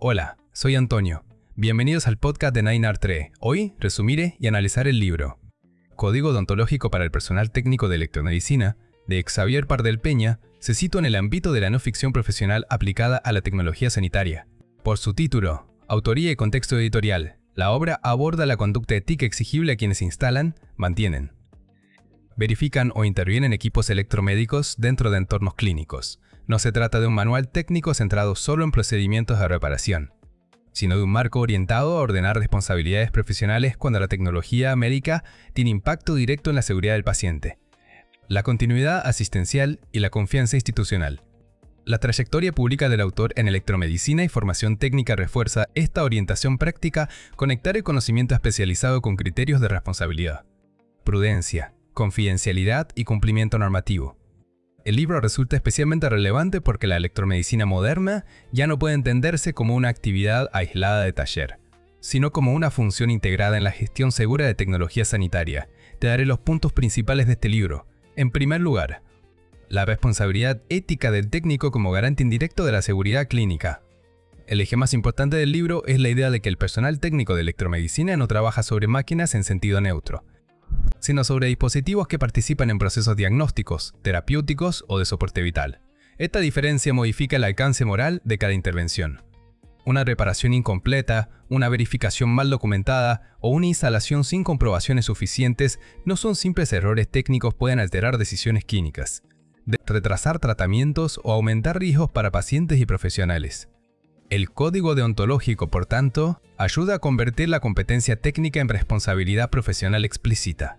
Hola, soy Antonio. Bienvenidos al podcast de 9R3. Hoy resumiré y analizaré el libro Código Deontológico para el Personal Técnico de Electromedicina, de Xavier Pardel Peña, se sitúa en el ámbito de la no ficción profesional aplicada a la tecnología sanitaria. Por su título, autoría y contexto editorial, la obra aborda la conducta ética exigible a quienes instalan, mantienen, verifican o intervienen equipos electromédicos dentro de entornos clínicos. No se trata de un manual técnico centrado solo en procedimientos de reparación, sino de un marco orientado a ordenar responsabilidades profesionales cuando la tecnología médica tiene impacto directo en la seguridad del paciente, la continuidad asistencial y la confianza institucional. La trayectoria pública del autor en electromedicina y formación técnica refuerza esta orientación práctica, conectar el conocimiento especializado con criterios de responsabilidad, prudencia, confidencialidad y cumplimiento normativo. El libro resulta especialmente relevante porque la electromedicina moderna ya no puede entenderse como una actividad aislada de taller, sino como una función integrada en la gestión segura de tecnología sanitaria. Te daré los puntos principales de este libro. En primer lugar, la responsabilidad ética del técnico como garante indirecto de la seguridad clínica. El eje más importante del libro es la idea de que el personal técnico de electromedicina no trabaja sobre máquinas en sentido neutro, sino sobre dispositivos que participan en procesos diagnósticos, terapéuticos o de soporte vital. Esta diferencia modifica el alcance moral de cada intervención. Una reparación incompleta, una verificación mal documentada o una instalación sin comprobaciones suficientes no son simples errores técnicos, pueden alterar decisiones clínicas, retrasar tratamientos o aumentar riesgos para pacientes y profesionales. El código deontológico, por tanto, ayuda a convertir la competencia técnica en responsabilidad profesional explícita.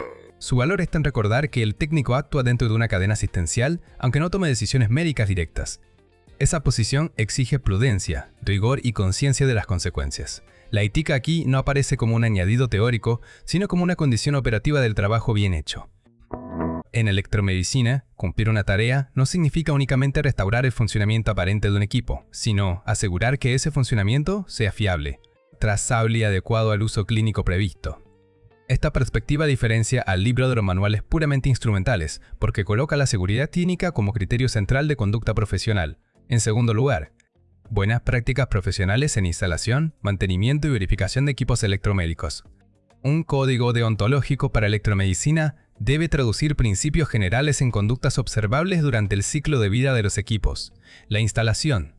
Su valor está en recordar que el técnico actúa dentro de una cadena asistencial, aunque no tome decisiones médicas directas. Esa posición exige prudencia, rigor y conciencia de las consecuencias. La ética aquí no aparece como un añadido teórico, sino como una condición operativa del trabajo bien hecho. En electromedicina, cumplir una tarea no significa únicamente restaurar el funcionamiento aparente de un equipo, sino asegurar que ese funcionamiento sea fiable, trazable y adecuado al uso clínico previsto. Esta perspectiva diferencia al libro de los manuales puramente instrumentales, porque coloca la seguridad clínica como criterio central de conducta profesional. En segundo lugar, buenas prácticas profesionales en instalación, mantenimiento y verificación de equipos electromédicos. Un código deontológico para electromedicina debe traducir principios generales en conductas observables durante el ciclo de vida de los equipos, la instalación,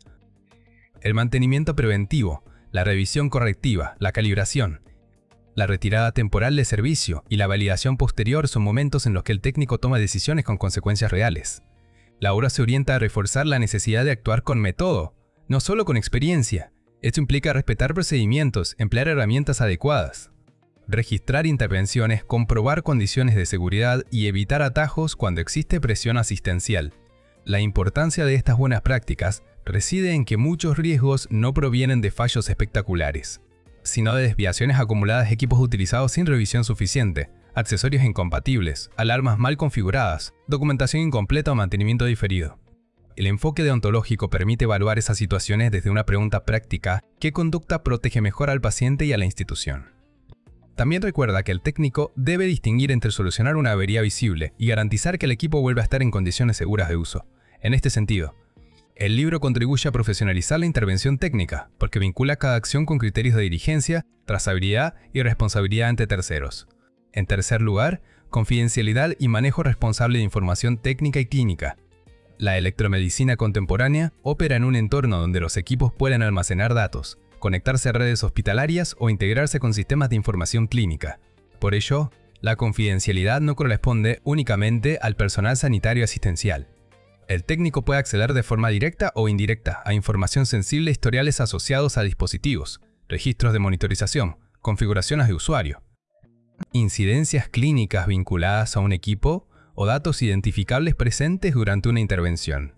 el mantenimiento preventivo, la revisión correctiva, la calibración, la retirada temporal de servicio y la validación posterior son momentos en los que el técnico toma decisiones con consecuencias reales. La obra se orienta a reforzar la necesidad de actuar con método, no solo con experiencia. Esto implica respetar procedimientos, emplear herramientas adecuadas, registrar intervenciones, comprobar condiciones de seguridad y evitar atajos cuando existe presión asistencial. La importancia de estas buenas prácticas reside en que muchos riesgos no provienen de fallos espectaculares, sino de desviaciones acumuladas de equipos utilizados sin revisión suficiente, accesorios incompatibles, alarmas mal configuradas, documentación incompleta o mantenimiento diferido. El enfoque deontológico permite evaluar esas situaciones desde una pregunta práctica: ¿qué conducta protege mejor al paciente y a la institución? También recuerda que el técnico debe distinguir entre solucionar una avería visible y garantizar que el equipo vuelva a estar en condiciones seguras de uso. En este sentido, el libro contribuye a profesionalizar la intervención técnica, porque vincula cada acción con criterios de diligencia, trazabilidad y responsabilidad ante terceros. En tercer lugar, confidencialidad y manejo responsable de información técnica y clínica. La electromedicina contemporánea opera en un entorno donde los equipos pueden almacenar datos, conectarse a redes hospitalarias o integrarse con sistemas de información clínica. Por ello, la confidencialidad no corresponde únicamente al personal sanitario asistencial. El técnico puede acceder de forma directa o indirecta a información sensible e historiales asociados a dispositivos, registros de monitorización, configuraciones de usuario, incidencias clínicas vinculadas a un equipo o datos identificables presentes durante una intervención.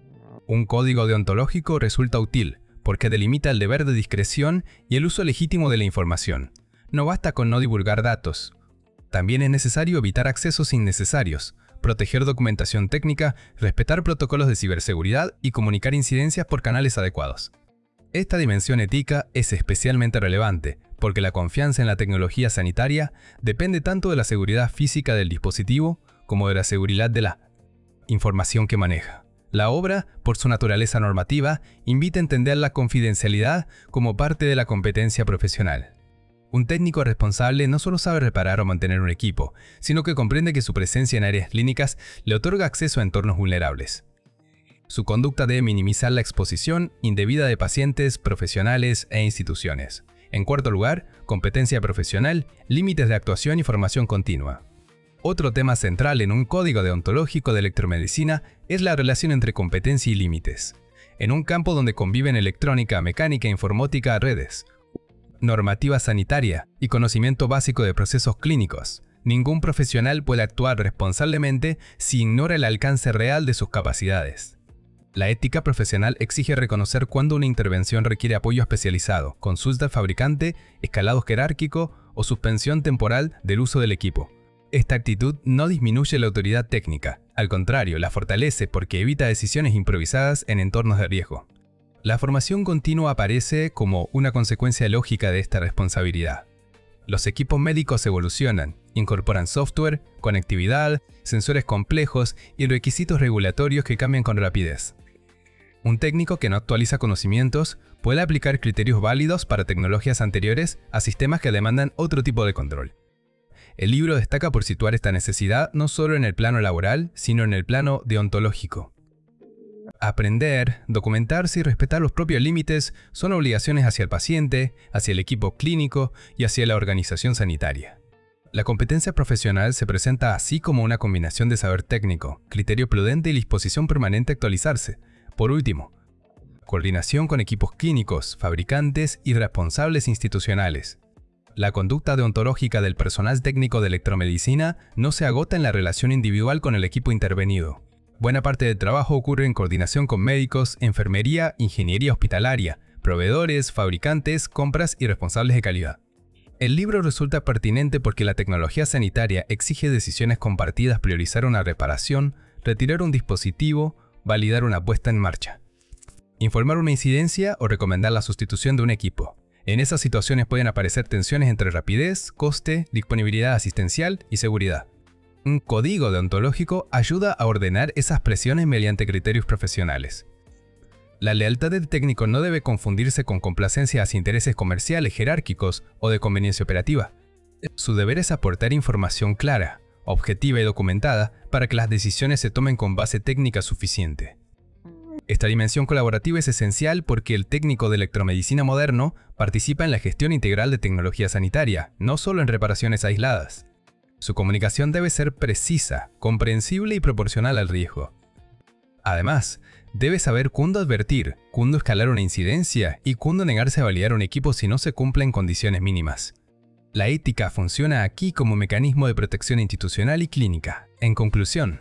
Un código deontológico resulta útil porque delimita el deber de discreción y el uso legítimo de la información. No basta con no divulgar datos. También es necesario evitar accesos innecesarios, proteger documentación técnica, respetar protocolos de ciberseguridad y comunicar incidencias por canales adecuados. Esta dimensión ética es especialmente relevante porque la confianza en la tecnología sanitaria depende tanto de la seguridad física del dispositivo como de la seguridad de la información que maneja. La obra, por su naturaleza normativa, invita a entender la confidencialidad como parte de la competencia profesional. Un técnico responsable no solo sabe reparar o mantener un equipo, sino que comprende que su presencia en áreas clínicas le otorga acceso a entornos vulnerables. Su conducta debe minimizar la exposición indebida de pacientes, profesionales e instituciones. En cuarto lugar, competencia profesional, límites de actuación y formación continua. Otro tema central en un código deontológico de electromedicina es la relación entre competencia y límites. En un campo donde conviven electrónica, mecánica, informática, redes, normativa sanitaria y conocimiento básico de procesos clínicos, ningún profesional puede actuar responsablemente si ignora el alcance real de sus capacidades. La ética profesional exige reconocer cuándo una intervención requiere apoyo especializado, consulta al fabricante, escalado jerárquico o suspensión temporal del uso del equipo. Esta actitud no disminuye la autoridad técnica, al contrario, la fortalece porque evita decisiones improvisadas en entornos de riesgo. La formación continua aparece como una consecuencia lógica de esta responsabilidad. Los equipos médicos evolucionan, incorporan software, conectividad, sensores complejos y requisitos regulatorios que cambian con rapidez. Un técnico que no actualiza conocimientos puede aplicar criterios válidos para tecnologías anteriores a sistemas que demandan otro tipo de control. El libro destaca por situar esta necesidad no solo en el plano laboral, sino en el plano deontológico. Aprender, documentarse y respetar los propios límites son obligaciones hacia el paciente, hacia el equipo clínico y hacia la organización sanitaria. La competencia profesional se presenta así como una combinación de saber técnico, criterio prudente y disposición permanente a actualizarse. Por último, coordinación con equipos clínicos, fabricantes y responsables institucionales. La conducta deontológica del personal técnico de electromedicina no se agota en la relación individual con el equipo intervenido. Buena parte del trabajo ocurre en coordinación con médicos, enfermería, ingeniería hospitalaria, proveedores, fabricantes, compras y responsables de calidad. El libro resulta pertinente porque la tecnología sanitaria exige decisiones compartidas, priorizar una reparación, retirar un dispositivo, validar una puesta en marcha, informar una incidencia o recomendar la sustitución de un equipo. En esas situaciones pueden aparecer tensiones entre rapidez, coste, disponibilidad asistencial y seguridad. Un código deontológico ayuda a ordenar esas presiones mediante criterios profesionales. La lealtad del técnico no debe confundirse con complacencia hacia intereses comerciales, jerárquicos o de conveniencia operativa. Su deber es aportar información clara, objetiva y documentada para que las decisiones se tomen con base técnica suficiente. Esta dimensión colaborativa es esencial porque el técnico de electromedicina moderno participa en la gestión integral de tecnología sanitaria, no solo en reparaciones aisladas. Su comunicación debe ser precisa, comprensible y proporcional al riesgo. Además, debe saber cuándo advertir, cuándo escalar una incidencia y cuándo negarse a validar un equipo si no se cumplen condiciones mínimas. La ética funciona aquí como mecanismo de protección institucional y clínica. En conclusión,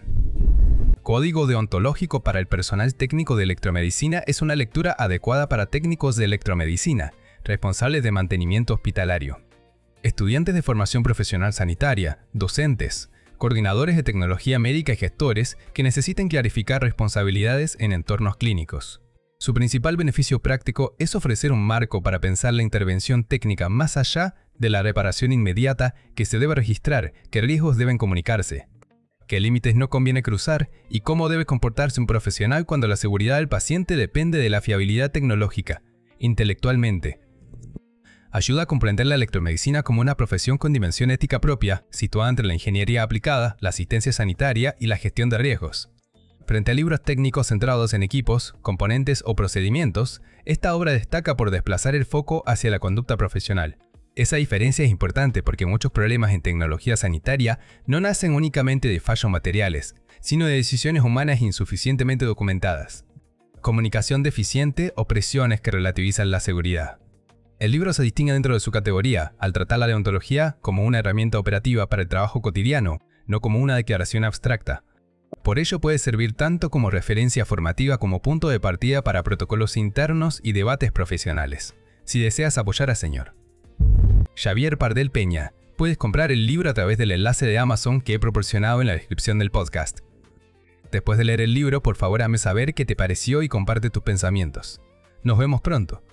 Código deontológico para el personal técnico de electromedicina es una lectura adecuada para técnicos de electromedicina, responsables de mantenimiento hospitalario, estudiantes de formación profesional sanitaria, docentes, coordinadores de tecnología médica y gestores que necesiten clarificar responsabilidades en entornos clínicos. Su principal beneficio práctico es ofrecer un marco para pensar la intervención técnica más allá de la reparación inmediata que se debe registrar, qué riesgos deben comunicarse, qué límites no conviene cruzar y cómo debe comportarse un profesional cuando la seguridad del paciente depende de la fiabilidad tecnológica, intelectualmente. Ayuda a comprender la electromedicina como una profesión con dimensión ética propia, situada entre la ingeniería aplicada, la asistencia sanitaria y la gestión de riesgos. Frente a libros técnicos centrados en equipos, componentes o procedimientos, esta obra destaca por desplazar el foco hacia la conducta profesional. Esa diferencia es importante porque muchos problemas en tecnología sanitaria no nacen únicamente de fallos materiales, sino de decisiones humanas insuficientemente documentadas, comunicación deficiente o presiones que relativizan la seguridad. El libro se distingue dentro de su categoría, al tratar la deontología como una herramienta operativa para el trabajo cotidiano, no como una declaración abstracta. Por ello puede servir tanto como referencia formativa como punto de partida para protocolos internos y debates profesionales. Si deseas apoyar a Sr. Xavier Pardel Peña, puedes comprar el libro a través del enlace de Amazon que he proporcionado en la descripción del podcast. Después de leer el libro, por favor hazme saber qué te pareció y comparte tus pensamientos. Nos vemos pronto.